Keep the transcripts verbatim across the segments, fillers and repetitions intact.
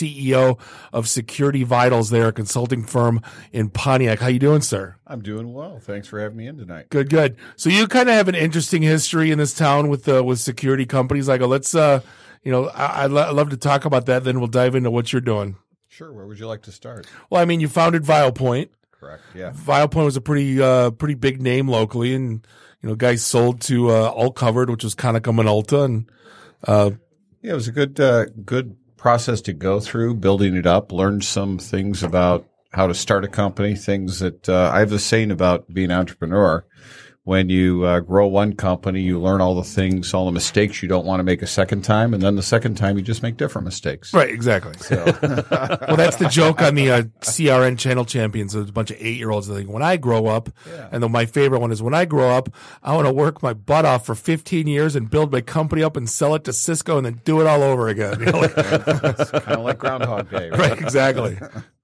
C E O of Security Vitals there, a consulting firm in Pontiac. How you doing, sir? I'm doing well. Thanks for having me in tonight. Good, good. So you kind of have an interesting history in this town with uh, with security companies. I go, let's, uh, you know, I, I'd, lo- I'd love to talk about that. Then we'll dive into what you're doing. Sure. Where would you like to start? Well, I mean, you founded VilePoint. Correct. Yeah. VilePoint was a pretty, uh, pretty big name locally, and you know, guys sold to uh, All Covered, which was Konica Minolta, and uh, yeah, it was a good, uh, good process to go through, building it up. Learned some things about how to start a company. Things that uh, I have a saying about being an entrepreneur. When you uh, grow one company, you learn all the things, all the mistakes you don't want to make a second time, and then the second time you just make different mistakes. Right, exactly. So, well, that's the joke on the uh, C R N Channel Champions. There's a bunch of eight-year-olds that think, when I grow up, yeah. and then my favorite one is, when I grow up, I want to work my butt off for fifteen years and build my company up and sell it to Cisco and then do it all over again. You know, like, it's kind of like Groundhog Day. Right, right, exactly.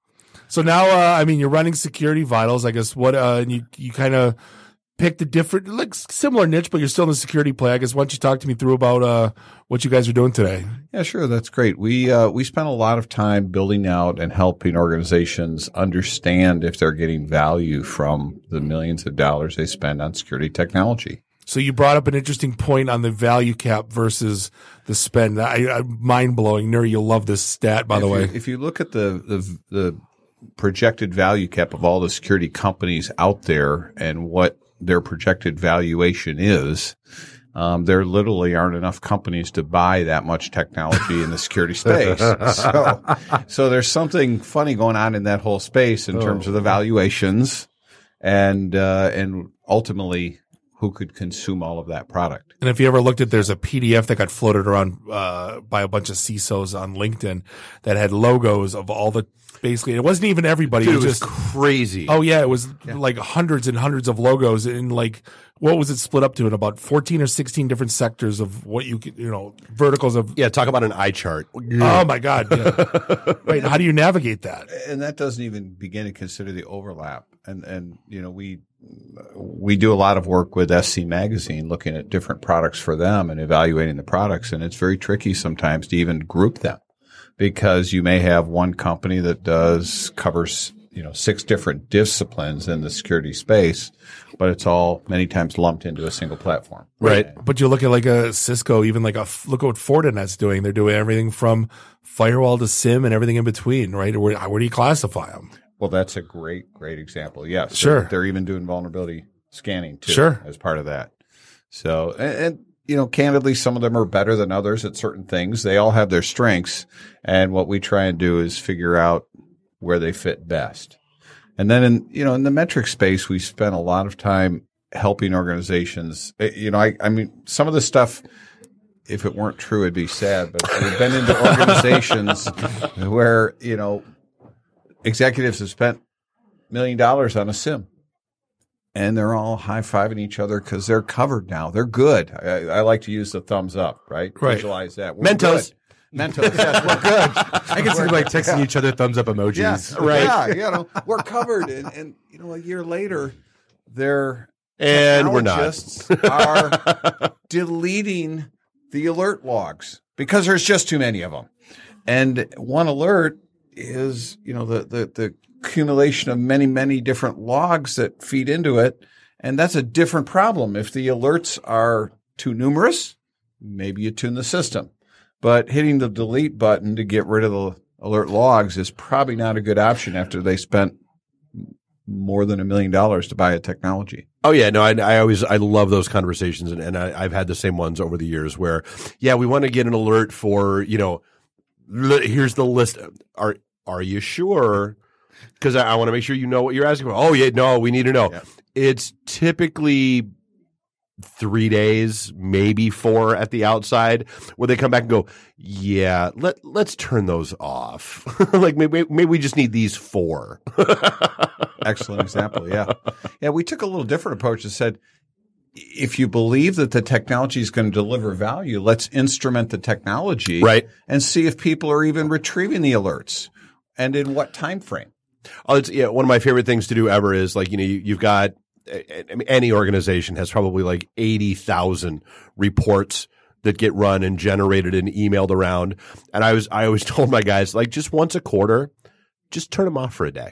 So now, uh, I mean, you're running Security Vitals, I guess. What uh, and you you kind of picked a different, like similar niche, but you're still in the security play. I guess why don't you talk to me through about uh, what you guys are doing today? Yeah, sure. That's great. We uh, we spent a lot of time building out and helping organizations understand if they're getting value from the millions of dollars they spend on security technology. So you brought up an interesting point on the value cap versus the spend. I, I mind blowing. Nuri, you'll love this stat, by if the way. You, if you look at the, the the projected value cap of all the security companies out there and what their projected valuation is, um, there literally aren't enough companies to buy that much technology in the security space. So, so there's something funny going on in that whole space in oh. terms of the valuations and uh, and ultimately who could consume all of that product. And if you ever looked at, there's a P D F that got floated around uh, by a bunch of C I S Os on LinkedIn that had logos of all the, basically, it wasn't even everybody. Dude, it was, it was just crazy. Oh yeah, it was yeah. like hundreds and hundreds of logos in like, what was it split up to in about fourteen or sixteen different sectors of what you could, you know, verticals of. Yeah, talk about an eye chart. Oh my God. Yeah. Right. How do you navigate that? And that doesn't even begin to consider the overlap. And, and, you know, we, we do a lot of work with S C Magazine looking at different products for them and evaluating the products. And it's very tricky sometimes to even group them because you may have one company that does covers, you know, six different disciplines in the security space, but it's all many times lumped into a single platform. Right. right. But you look at like a Cisco, even like a, look at what Fortinet's doing. They're doing everything from firewall to SIEM and everything in between, right? Where, where do you classify them? Well, that's a great, great example. Yes. Sure. They're, they're even doing vulnerability scanning too. Sure. As part of that. So, and, and, you know, candidly, some of them are better than others at certain things. They all have their strengths. And what we try and do is figure out where they fit best. And then in, you know, in the metric space, we spent a lot of time helping organizations. You know, I, I mean, some of the stuff, if it weren't true, it'd be sad, but we've been into organizations where, you know, executives have spent a million dollars on a SIEM, and they're all high-fiving each other because they're covered now. They're good. I, I like to use the thumbs up, right? Right. Visualize that. We're Mentos. Good. Mentos. Yes, we're good. I can see like texting yeah. each other thumbs up emojis. Yeah, right. Yeah, you know, we're covered. And, and, you know, a year later, they're and we're not. are deleting the alert logs because there's just too many of them. And one alert is, you know, the, the, the accumulation of many, many different logs that feed into it. And that's a different problem. If the alerts are too numerous, maybe you tune the system. But hitting the delete button to get rid of the alert logs is probably not a good option after they spent more than a million dollars to buy a technology. Oh yeah, no, I, I always, I love those conversations, and, and I, I've had the same ones over the years where, yeah, we want to get an alert for, you know, li- here's the list. Are, are you sure? Because I, I want to make sure you know what you're asking for. Oh yeah, no, we need to know. Yeah. It's typically three days, maybe four at the outside, where they come back and go, yeah, let, let's turn those off. Like maybe, maybe we just need these four. Excellent example. Yeah. Yeah. We took a little different approach and said, if you believe that the technology is going to deliver value, let's instrument the technology right. and see if people are even retrieving the alerts and in what time frame. Oh, it's, yeah, one of my favorite things to do ever is like, you know, you, you've got, I mean, any organization has probably like eighty thousand reports that get run and generated and emailed around. And I was, I always told my guys, like, just once a quarter, just turn them off for a day.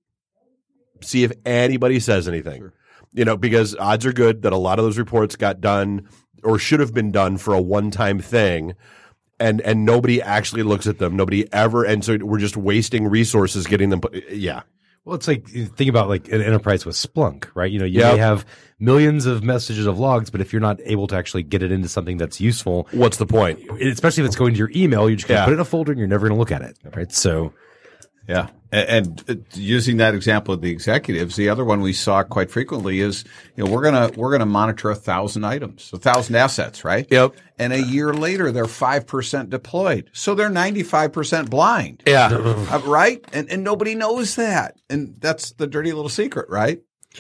See if anybody says anything, sure. you know, because odds are good that a lot of those reports got done or should have been done for a one-time thing. And, and nobody actually looks at them. Nobody ever. And so we're just wasting resources getting them. Yeah. Well, it's like, think about like an enterprise with Splunk, right? You know, you yep. may have millions of messages of logs, but if you're not able to actually get it into something that's useful, what's the point? Especially if it's going to your email, you're just going to yeah. put it in a folder and you're never going to look at it, right? So, yeah. And, and using that example of the executives, the other one we saw quite frequently is, you know, we're going to, we're going to monitor a thousand items, a thousand assets, right? Yep. And a year later, they're five percent deployed. So they're ninety-five percent blind. Yeah. uh, right. And, and nobody knows that. And that's the dirty little secret, right?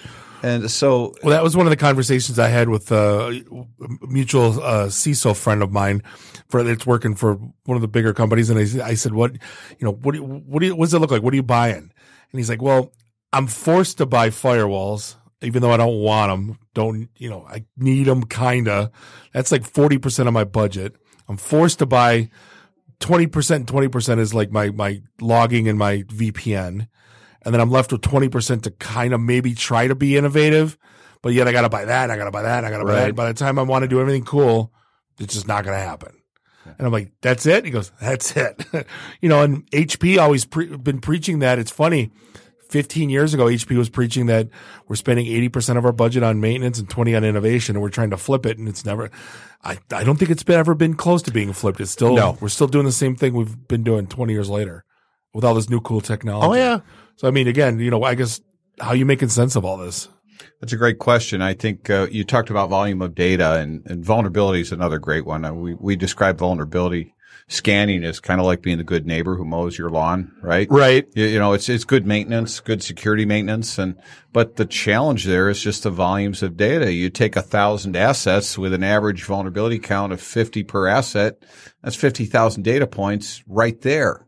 And so, well, that was one of the conversations I had with uh, a mutual uh, C I S O friend of mine for that's working for one of the bigger companies. And I, I said, what, you know, what, do you, what, do you, what does it look like? What are you buying? And he's like, well, I'm forced to buy firewalls, even though I don't want them. Don't, you know, I need them kind of. That's like forty percent of my budget. I'm forced to buy twenty percent. twenty percent is like my, my logging and my V P N. And then I'm left with twenty percent to kind of maybe try to be innovative, but yet I got to buy that. I got to buy that. I got to buy right. that. By the time I want to do everything cool, it's just not going to happen. Yeah. And I'm like, that's it. He goes, that's it. You know, and H P always pre- been preaching that. It's funny. fifteen years ago, H P was preaching that we're spending eighty percent of our budget on maintenance and twenty on innovation, and we're trying to flip it. And it's never, I, I don't think it's been ever been close to being flipped. It's still, no. we're still doing the same thing we've been doing twenty years later with all this new cool technology. Oh, yeah. So, I mean, again, you know, I guess how are you making sense of all this? That's a great question. I think uh, you talked about volume of data, and, and vulnerability is another great one. Uh, we, we describe vulnerability scanning as kind of like being the good neighbor who mows your lawn, right? Right. You, you know, it's it's good maintenance, good security maintenance, and but the challenge there is just the volumes of data. You take a thousand assets with an average vulnerability count of fifty per asset. That's fifty thousand data points right there.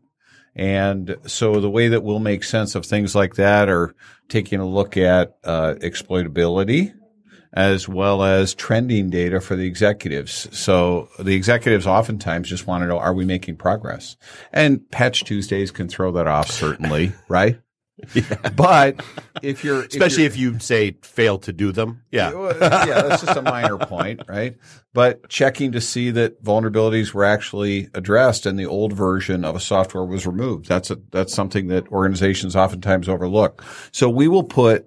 And so the way that we'll make sense of things like that are taking a look at uh, exploitability as well as trending data for the executives. So the executives oftentimes just want to know, are we making progress? And Patch Tuesdays can throw that off, certainly, right? Yeah. But if you're especially if, you're, if you say fail to do them, yeah, yeah, that's just a minor point, right? But checking to see that vulnerabilities were actually addressed and the old version of a software was removed. That's a that's something that organizations oftentimes overlook. So we will put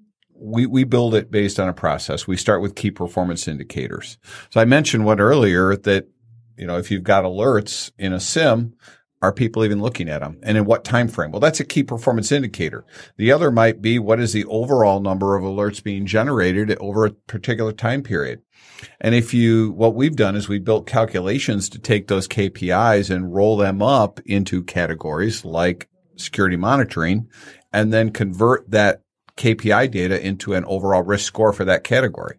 we we build it based on a process. We start with key performance indicators. So I mentioned one earlier that you know if you've got alerts in a SIEM. Are people even looking at them? And in what time frame? Well, that's a key performance indicator. The other might be what is the overall number of alerts being generated over a particular time period. And if you, what we've done is we built calculations to take those K P Is and roll them up into categories like security monitoring and then convert that K P I data into an overall risk score for that category.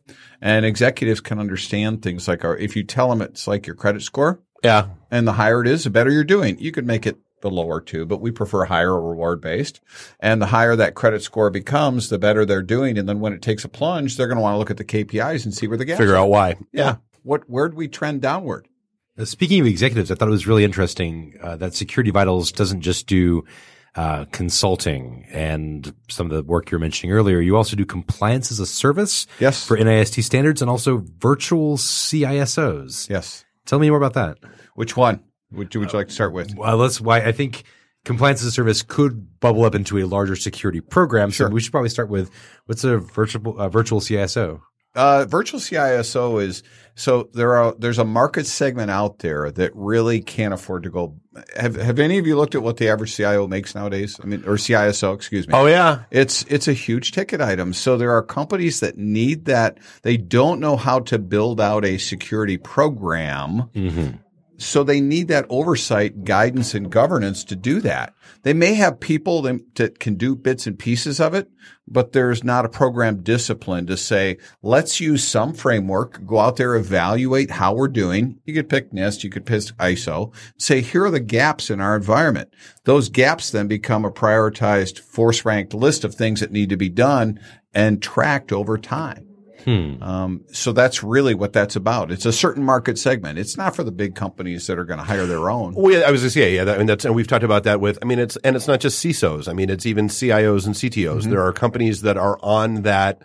And executives can understand things like our, if you tell them it's like your credit score. Yeah. And the higher it is, the better you're doing. You could make it the lower too, but we prefer higher or reward based. And the higher that credit score becomes, the better they're doing. And then when it takes a plunge, they're going to want to look at the K P Is and see where the gaps Figure are. out why. Yeah. What, where do we trend downward? Uh, speaking of executives, I thought it was really interesting uh, that Security Vitals doesn't just do uh consulting and some of the work you were mentioning earlier. You also do compliance as a service Yes. for N I S T standards and also virtual C I S Os. Yes. Tell me more about that. Which one would you, would you like to start with? Well, that's why I think compliance as a service could bubble up into a larger security program. Sure. So we should probably start with what's a virtual uh, virtual C I S O? Uh, virtual C I S O is, so there are, there's a market segment out there that really can't afford to go. Have, have any of you looked at what the average C I O makes nowadays? I mean, or C I S O, excuse me. Oh, yeah. It's, it's a huge ticket item. So there are companies that need that. They don't know how to build out a security program. Mm-hmm. So they need that oversight, guidance, and governance to do that. They may have people that can do bits and pieces of it, but there's not a program discipline to say, let's use some framework, go out there, evaluate how we're doing. You could pick NIST, you could pick I S O, say, here are the gaps in our environment. Those gaps then become a prioritized force-ranked list of things that need to be done and tracked over time. Hmm. Um, so that's really what that's about. It's a certain market segment. It's not for the big companies that are going to hire their own. Well, yeah, I was going to say, yeah, that, and that's, and we've talked about that with, I mean, it's, and it's not just C I S Os. I mean, it's even C I Os and C T Os. Mm-hmm. There are companies that are on that,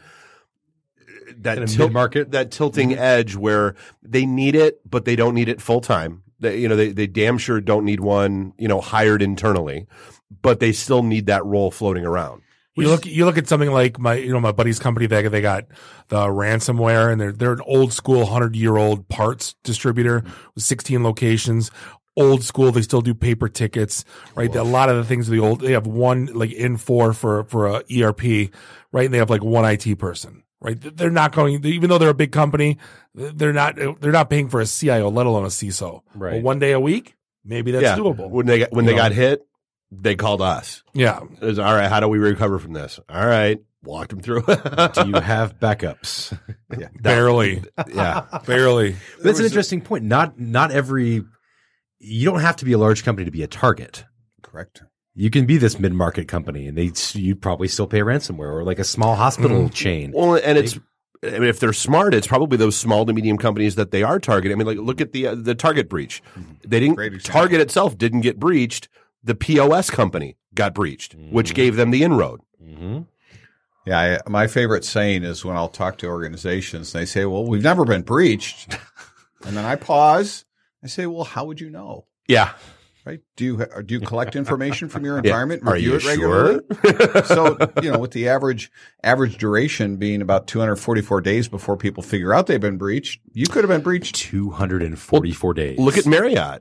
that tilt, mid-market, that tilting mm-hmm. edge where they need it, but they don't need it full time. They, you know, they, they damn sure don't need one, you know, hired internally, but they still need that role floating around. You look, you look at something like my, you know, my buddy's company. They they got the ransomware, and they're they're an old school, hundred year old parts distributor with sixteen locations. Old school. They still do paper tickets, right? A lot of the things of the old. They have one like in four for for a E R P, right? And they have like one I T person, right? They're not going, even though they're a big company, they're not they're not paying for a C I O, let alone a C I S O. Right. Well, one day a week, maybe that's yeah. doable. When they got, when you they know? got hit. They called us. Yeah. It was, all right, how do we recover from this? All right. Walked them through. Do you have backups? Yeah. Barely. Yeah. Barely. That's an interesting a, point. Not not every – you don't have to be a large company to be a target. Correct. You can be this mid-market company, and they you'd probably still pay ransomware, or like a small hospital mm-hmm. chain. Well, and it's – I mean, if they're smart, it's probably those small to medium companies that they are targeting. I mean, like look at the uh, the Target breach. They didn't – Target itself didn't get breached. The P O S company got breached, mm-hmm. which gave them the inroad. Mm-hmm. Yeah, I, my favorite saying is when I'll talk to organizations, they say, well, we've never been breached. And then I pause. I say, well, how would you know? Yeah. Right? Do you do you collect information from your environment? Yeah. Review Are it you regularly? Sure? So, you know, with the average average duration being about two hundred forty-four days before people figure out they've been breached, you could have been breached. two hundred forty-four well, days. Look at Marriott.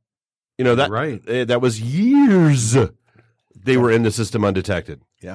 You know, that right. uh, that was years they were in the system undetected. Yeah.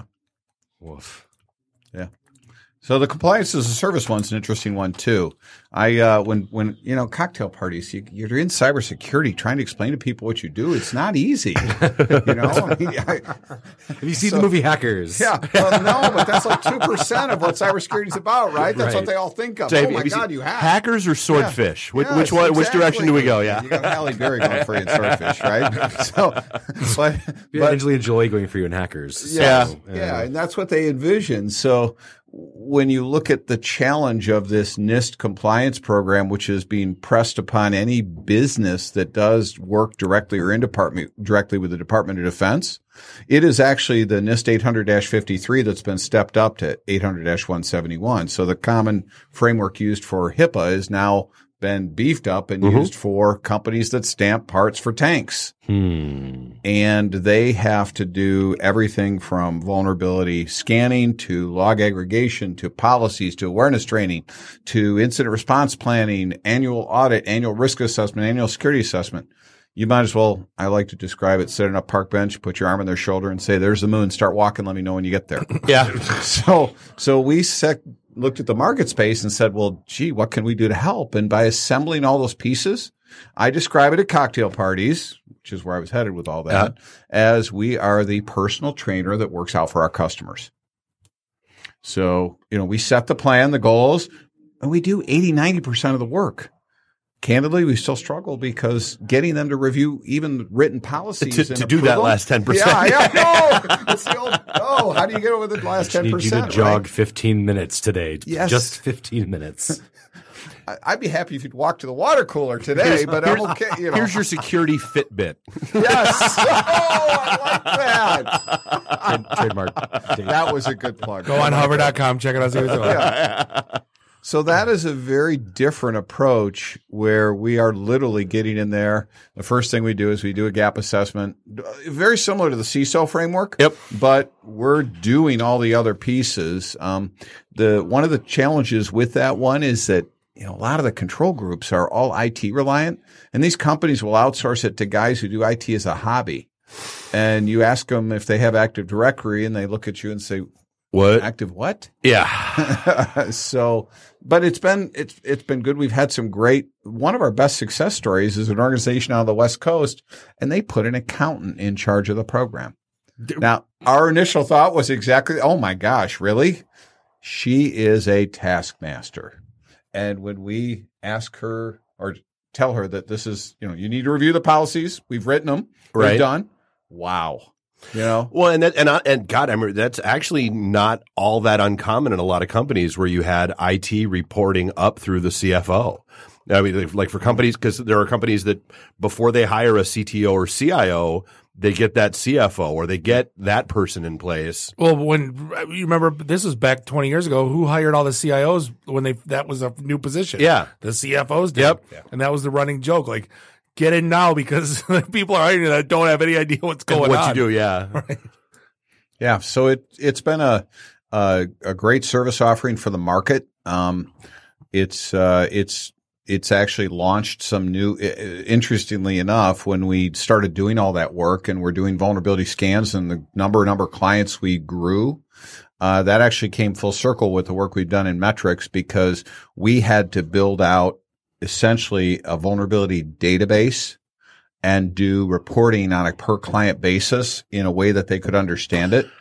Woof. Yeah. So the compliance as a service one's an interesting one too. I uh, when when you know cocktail parties, you, you're in cybersecurity trying to explain to people what you do. It's not easy. You know, I mean, I, have you seen so, the movie Hackers? Yeah, well, no, but that's like two percent of what cybersecurity is about, right? That's right. what they all think of. So oh have, my have you God, you hack hackers or swordfish? Yeah. Which, Yes, which one? Exactly. Which direction do we go? Yeah, you got Halle Berry going for you in swordfish, right? So, but, yeah, but Angelina Jolie going for you in Hackers. Yeah, so, uh, yeah, and that's what they envision. So when you look at the challenge of this NIST compliance program, which is being pressed upon any business that does work directly or in department directly with the Department of Defense, it is actually the NIST eight hundred dash fifty-three that's been stepped up to eight hundred dash one seventy-one. So the common framework used for HIPAA is now been beefed up and mm-hmm. used for companies that stamp parts for tanks. Hmm. And they have to do everything from vulnerability scanning to log aggregation to policies to awareness training to incident response planning, annual audit, annual risk assessment, annual security assessment. You might as well, I like to describe it, sit on a park bench, put your arm on their shoulder and say, there's the moon, start walking, let me know when you get there. Yeah. So, so we sec- looked at the market space and said, well, gee, what can we do to help? And by assembling all those pieces, I describe it at cocktail parties, which is where I was headed with all that, uh-huh. as we are the personal trainer that works out for our customers. So, you know, we set the plan, the goals, and we do eighty, ninety percent of the work. Candidly, we still struggle because getting them to review even written policies to, and to do that them, last ten percent. Yeah, yeah, no. It's the old, oh, how do you get over the last ten percent? I need you to jog right? fifteen minutes today. Yes. Just fifteen minutes. I'd be happy if you'd walk to the water cooler today, but I'm okay. You know. Here's your security Fitbit. Yes. Oh, I like that. Trademark. That was a good plug. Go on hover dot com, check it out. See what's going on. Yeah. So that is a very different approach where we are literally getting in there. The first thing we do is we do a gap assessment, very similar to the C I S O framework. Yep. But we're doing all the other pieces. Um, the one of the challenges with that one is that you know a lot of the control groups are all I T reliant, and these companies will outsource it to guys who do I T as a hobby. And you ask them if they have Active Directory, and they look at you and say, What? Active what? Yeah. So, but it's been, it's, it's been good. We've had some great, one of our best success stories is an organization out of the West Coast, and they put an accountant in charge of the program. Now, our initial thought was exactly, oh my gosh, really? She is a taskmaster. And when we ask her or tell her that this is, you know, you need to review the policies, we've written them, right. we've done. Wow. You know? Well, and that, and I, and God, I mean, that's actually not all that uncommon in a lot of companies where you had I T reporting up through the C F O. I mean, like for companies, because there are companies that before they hire a C T O or C I O, they get that C F O or they get that person in place. Well, when you remember, this was back twenty years ago. Who hired all the C I Os when they that was a new position? Yeah, the C F Os did. Yep, and that was the running joke. Like, get in now because people are hiring that don't have any idea what's going what on. What you do, yeah, right. Yeah, so it it's been a a, a great service offering for the market. Um, it's uh, it's it's actually launched some new. Interestingly enough, when we started doing all that work and we're doing vulnerability scans and the number number of clients we grew, uh, that actually came full circle with the work we've done in metrics because we had to build out essentially a vulnerability database and do reporting on a per client basis in a way that they could understand it.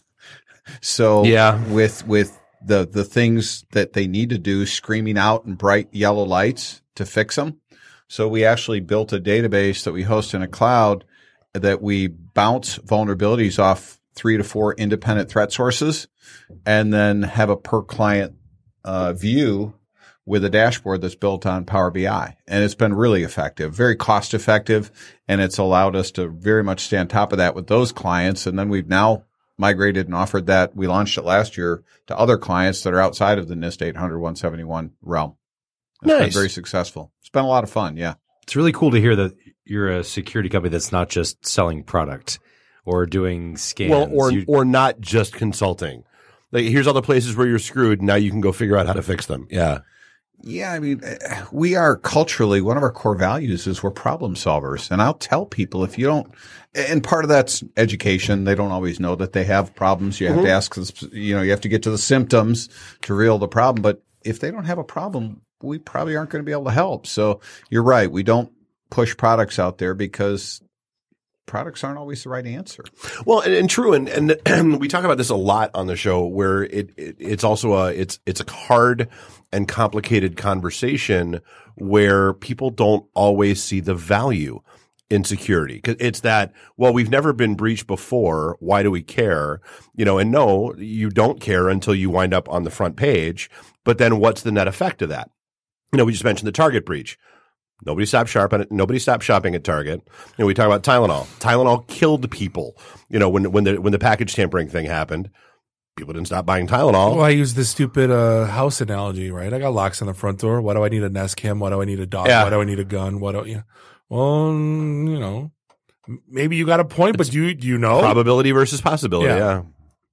So yeah. with, with the, the things that they need to do screaming out in bright yellow lights to fix them. So we actually built a database that we host in a cloud that we bounce vulnerabilities off three to four independent threat sources and then have a per client uh, view with a dashboard that's built on Power B I. And it's been really effective, very cost effective. And it's allowed us to very much stay on top of that with those clients. And then we've now migrated and offered that. We launched it last year to other clients that are outside of the NIST eight hundred one seventy-one realm. It's nice. been very successful. It's been a lot of fun. Yeah. It's really cool to hear that you're a security company that's not just selling product or doing scans. Well, or, you, or not just consulting. Like, here's all the places where you're screwed. Now you can go figure out how to fix them. Yeah. Yeah, I mean, we are culturally, one of our core values is we're problem solvers. And I'll tell people if you don't, and part of that's education. They don't always know that they have problems. You have mm-hmm. to ask, you know, you have to get to the symptoms to reveal the problem. But if they don't have a problem, we probably aren't going to be able to help. So you're right. We don't push products out there because products aren't always the right answer. Well, and, and true. And, and we talk about this a lot on the show where it, it it's also a, it's, it's a hard and complicated conversation where people don't always see the value in security. Cause it's that, well, we've never been breached before. Why do we care? You know, and no, you don't care until you wind up on the front page. But then what's the net effect of that? You know, we just mentioned the Target breach. Nobody stopped shopping. Nobody stopped shopping at Target. You know, we talk about Tylenol. Tylenol killed people. You know, when when the when the package tampering thing happened, people didn't stop buying Tylenol. Well, I use the stupid uh, house analogy, right? I got locks on the front door. Why do I need a Nest Cam? Why do I need a dog? Yeah. Why do I need a gun? What do you? Well, you know, maybe you got a point, but do you do you know probability versus possibility? Yeah. yeah.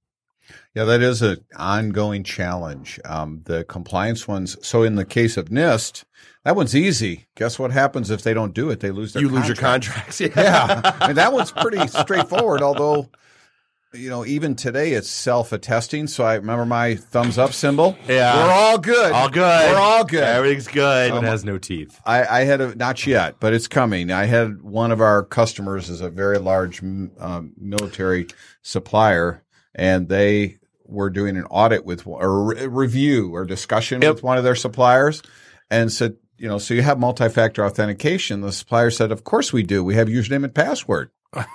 Yeah, that is an ongoing challenge. Um, the compliance ones. So in the case of NIST, that one's easy. Guess what happens if they don't do it? They lose their You contract. lose your contracts. Yeah. Yeah. I mean, that one's pretty straightforward, although, you know, even today it's self-attesting. So I remember my thumbs up symbol. Yeah. We're all good. All good. We're all good. Everything's good. it has no teeth. I, I had a, not yet, but it's coming. I had one of our customers is a very large um, military supplier, and they were doing an audit with or a review or discussion Yep. with one of their suppliers and said, you know, so you have multi-factor authentication. The supplier said, of course we do. We have username and password. We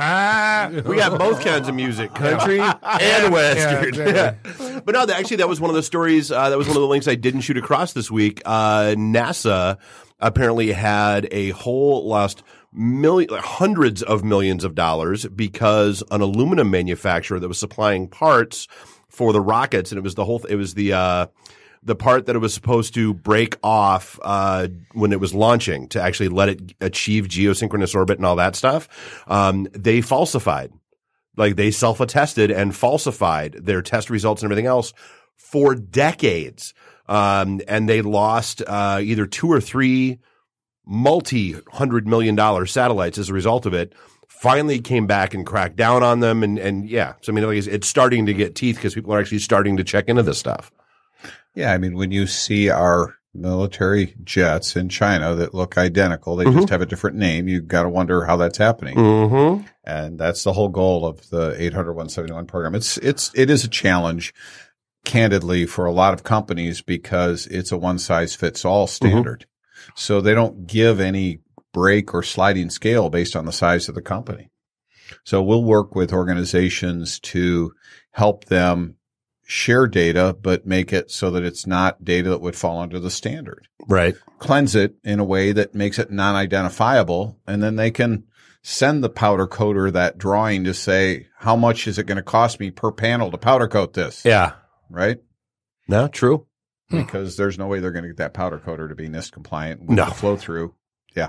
got both kinds of music, country and western. Yeah, exactly. Yeah. But no, that, actually, that was one of the stories. Uh, that was one of the links I didn't shoot across this week. Uh, NASA apparently had a whole lost million, hundreds of millions of dollars because an aluminum manufacturer that was supplying parts for the rockets, and it was the whole. It was the. Uh, The part that it was supposed to break off uh when it was launching to actually let it achieve geosynchronous orbit and all that stuff, um, they falsified. Like they self-attested and falsified their test results and everything else for decades. Um, and they lost uh either two or three multi-hundred million dollar satellites as a result of it. Finally came back and cracked down on them. And, and yeah, so I mean, like it's, it's starting to get teeth because people are actually starting to check into this stuff. Yeah, I mean, when you see our military jets in China that look identical, they Mm-hmm. just have a different name, you've got to wonder how that's happening. Mm-hmm. And that's the whole goal of the eight hundred one seventy-one program. It's, it's, it is a challenge, candidly, for a lot of companies because it's a one size fits all standard. Mm-hmm. So they don't give any break or sliding scale based on the size of the company. So we'll work with organizations to help them share data, but make it so that it's not data that would fall under the standard. Right. Cleanse it in a way that makes it non-identifiable, and then they can send the powder coater that drawing to say, how much is it going to cost me per panel to powder coat this? Yeah. Right? No, true. Because there's no way they're going to get that powder coater to be NIST compliant. No. Flow through. Yeah.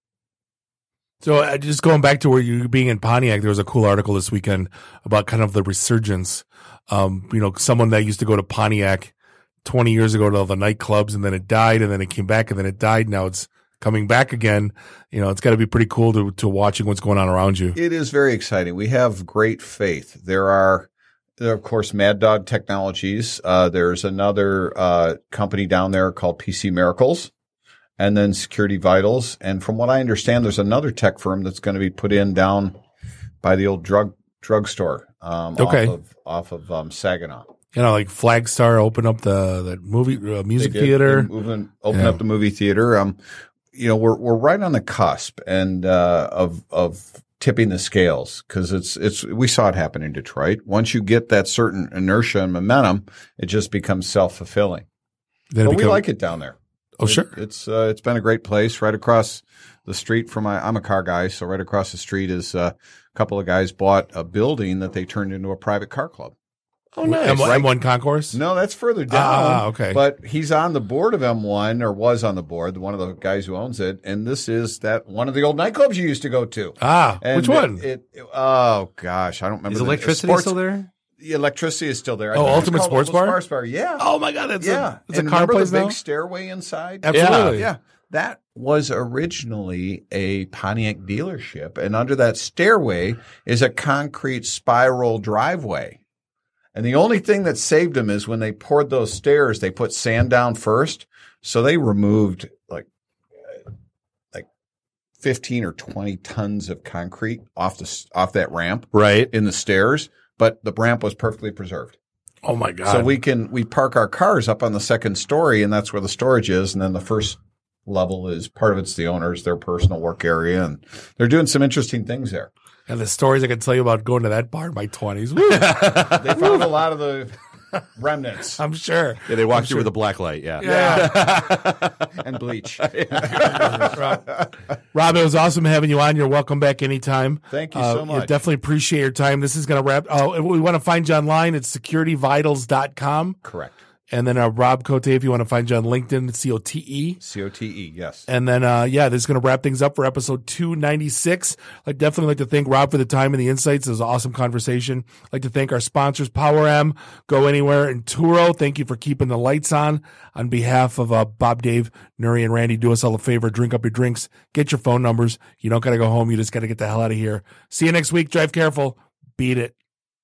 So uh, just going back to where you being in Pontiac, there was a cool article this weekend about kind of the resurgence. Um, you know, someone that used to go to Pontiac twenty years ago to all the nightclubs, and then it died, and then it came back, and then it died. Now it's coming back again. You know, it's got to be pretty cool to to watching what's going on around you. It is very exciting. We have great faith. There are, there are of course, Mad Dog Technologies. Uh, there's another uh, company down there called P C Miracles, and then Security Vitals. And from what I understand, there's another tech firm that's going to be put in down by the old drug drugstore um, Okay. off of, off of um, Saginaw. You know, like Flagstar open up the that movie uh, music They did. theater. They moving, open Yeah. up the movie theater. Um, you know, we're we're right on the cusp and uh, of of tipping the scales, because it's it's we saw it happen in Detroit. Once you get that certain inertia and momentum, it just becomes self fulfilling. Then it But we become- like it down there. Oh, It- sure. It's uh, it's been a great place. Right across the street from my, I'm a car guy, so right across the street is uh, a couple of guys bought a building that they turned into a private car club. Oh, nice. M one, M one Concourse? No, that's further down. Ah, okay. But he's on the board of M one, or was on the board, one of the guys who owns it. And this is that one of the old nightclubs you used to go to. Ah, And which one? It, it, oh gosh, I don't remember. Is the- electricity sports- still there? The electricity is still there. I Oh, think it's Ultimate called Sports Ultimate Bar? Sports Bar, yeah. Oh, my God. It's yeah. a, it's and a car remember place the now? big stairway inside? Absolutely. Yeah. That was originally a Pontiac dealership, and under that stairway is a concrete spiral driveway. And the only thing that saved them is when they poured those stairs, they put sand down first. So they removed like like fifteen or twenty tons of concrete off the off that ramp Right. in the stairs, but the ramp was perfectly preserved. Oh, my God. So we can we park our cars up on the second story, and that's where the storage is. And then the first level is part of it's the owners, their personal work area, and they're doing some interesting things there. And the stories I can tell you about going to that bar in my twenties. They found a lot of the remnants I'm sure. Yeah, they walked through with a black light. Yeah. Yeah. and bleach. Rob, Rob, it was awesome having you on. You're welcome back anytime. Thank you Uh, so much. Definitely appreciate your time. This is going to wrap. Oh, we want to find you online. It's security vitals dot com. Correct. And then uh, Rob Cote, if you want to find you on LinkedIn, C O T E. C O T E, yes. And then, uh, yeah, this is going to wrap things up for episode two ninety-six. I'd definitely like to thank Rob for the time and the insights. It was an awesome conversation. I'd like to thank our sponsors, Power M, Go Anywhere, and Turo. Thank you for keeping the lights on. On behalf of uh, Bob, Dave, Nuri, and Randy, do us all a favor. Drink up your drinks. Get your phone numbers. You don't got to go home. You just got to get the hell out of here. See you next week. Drive careful. Beat it.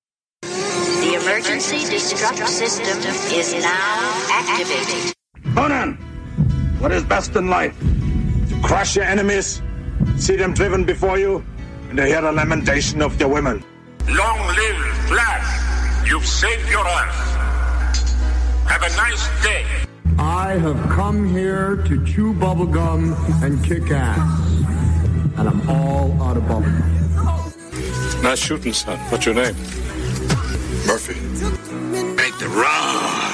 The emergency destruct system is now activated. Conan, what is best in life? To crush your enemies, see them driven before you, and to hear the lamentation of your women. Long live Flash! You've saved your ass. Have a nice day. I have come here to chew bubblegum and kick ass. And I'm all out of bubblegum. Nice shooting, son. What's your name? Murphy. Make the run.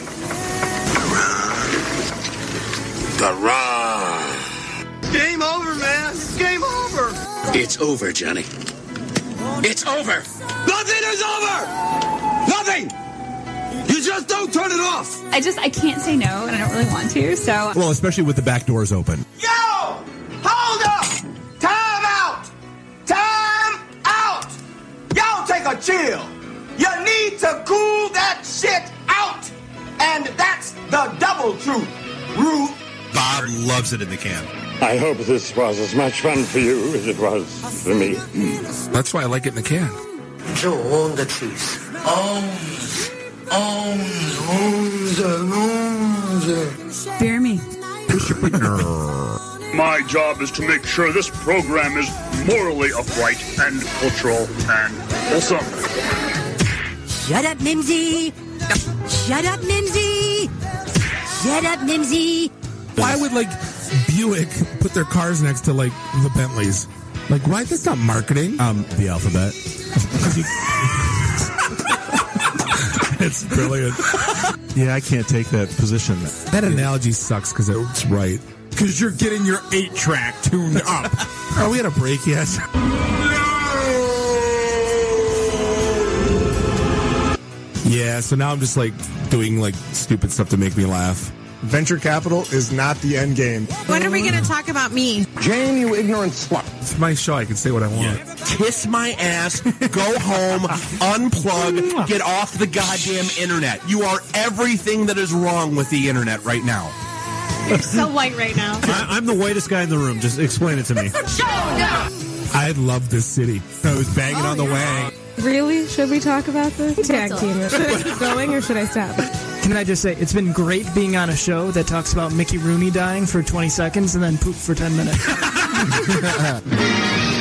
The run. Game over, man. Game over. It's over, Johnny. It's over. Nothing is over. Nothing. You just don't turn it off. I just, I can't say no, and I don't really want to, so. Well, especially with the back doors open. Yo! Hold up! Time out! Time out! Y'all take a chill. You need to cool that shit out. And that's the double truth. Rude. Bob loves it in the can. I hope this was as much fun for you as it was for me. That's why I like it in the can. You own the truth. Owns. Owns. Owns. Owns. Bear me. My job is to make sure this program is morally upright and cultural and wholesome. Shut up, Mimsy! Shut up, Mimsy! Shut up, Mimsy! Why would, like, Buick put their cars next to, like, the Bentleys? Like, why? That's not marketing. Um, the alphabet. It's brilliant. Yeah, I can't take that position. That analogy sucks because it's right. Because you're getting your eight track tuned up. Are we at a break yet? Yeah, so now I'm just like doing like stupid stuff to make me laugh. Venture capital is not the end game. When are we going to talk about me? Jane, you ignorant slut. It's my show. I can say what I want. Yeah. Kiss my ass, go home, unplug, get off the goddamn internet. You are everything that is wrong with the internet right now. You're so white right now. I, I'm the whitest guy in the room. Just explain it to me. I love this city. I was banging Oh, on the yeah. wang. Really? Should we talk about this? Tag team it. Should I keep going or should I stop? Can I just say, it's been great being on a show that talks about Mickey Rooney dying for twenty seconds and then poop for ten minutes.